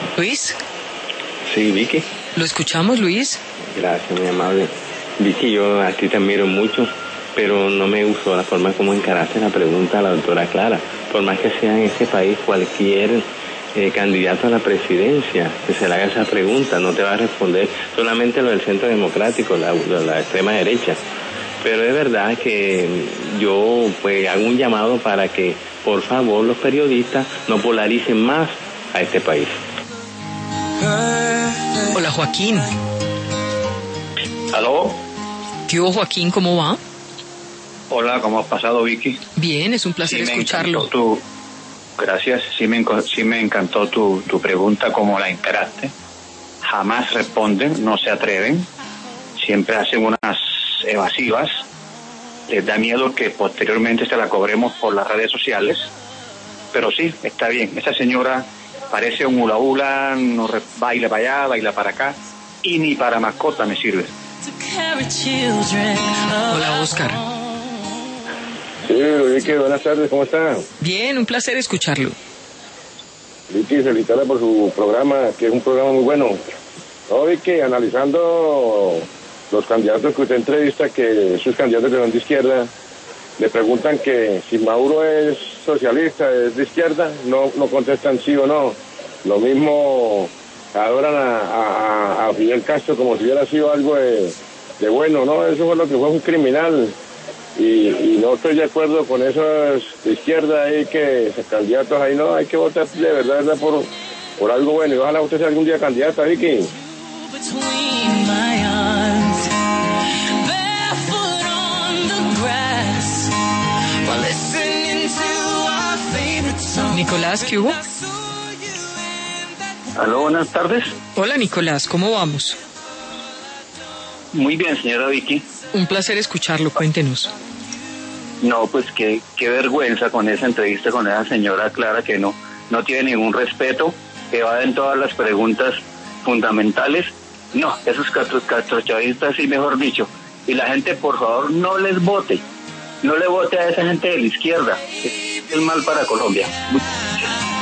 Luis. Sí, Vicky. ¿Lo escuchamos, Luis? Gracias, muy amable. Vicky, yo a ti te admiro mucho, pero no me gustó la forma como encaraste la pregunta a la doctora Clara. Por más que sea en este país cualquier candidato a la presidencia que se le haga esa pregunta, no te va a responder solamente lo del centro democrático, la extrema derecha. Pero es verdad que yo pues hago un llamado para que por favor los periodistas no polaricen más a este país. Hola, Joaquín. ¿Aló? ¿Qué hubo, Joaquín? ¿Cómo va? Hola, ¿cómo has pasado, Vicky? Bien, es un placer escucharlo. Gracias, sí me encantó tu pregunta, cómo la encaraste. Jamás responden, no se atreven, siempre hacen unas evasivas. Les da miedo que posteriormente se la cobremos por las redes sociales. Pero sí, está bien, esa señora parece un hula hula, no baila para allá, baila para acá, y ni para mascota me sirve. Hola, Oscar. Sí, Vicky, buenas tardes, ¿cómo está? Bien, un placer escucharlo. Vicky, felicitarla por su programa, que es un programa muy bueno. No, Vicky, analizando los candidatos que usted entrevista, que esos candidatos que son de izquierda, le preguntan que si Maduro es socialista, es de izquierda, no contestan sí o no. Lo mismo adoran a Fidel Castro como si hubiera sido algo de bueno, ¿no? Eso fue lo que fue un criminal. Y no estoy de acuerdo con esos de izquierda ahí, que esos candidatos ahí, no, hay que votar de verdad por algo bueno. Y ojalá usted sea algún día candidata, Vicky. Nicolás, ¿qué hubo? Aló, buenas tardes. Hola, Nicolás, ¿cómo vamos? Muy bien, señora Vicky. Un placer escucharlo, cuéntenos. No, pues qué vergüenza con esa entrevista con esa señora Clara, que no tiene ningún respeto, que va en todas las preguntas fundamentales. No, esos castrochavistas, sí, mejor dicho. Y la gente, por favor, no les vote a esa gente de la izquierda. Es mal para Colombia.